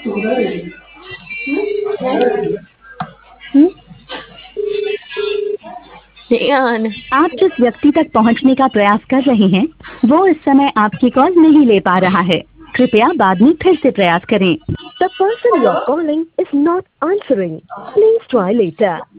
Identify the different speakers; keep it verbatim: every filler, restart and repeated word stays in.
Speaker 1: Yan.
Speaker 2: आप जिस व्यक्ति तक पहुंचने का प्रयास कर रहे हैं वो इस समय आपकी कॉल नहीं ले पा रहा है, कृपया बाद में फिर से प्रयास करें। The person you're calling is not answering. Please try later.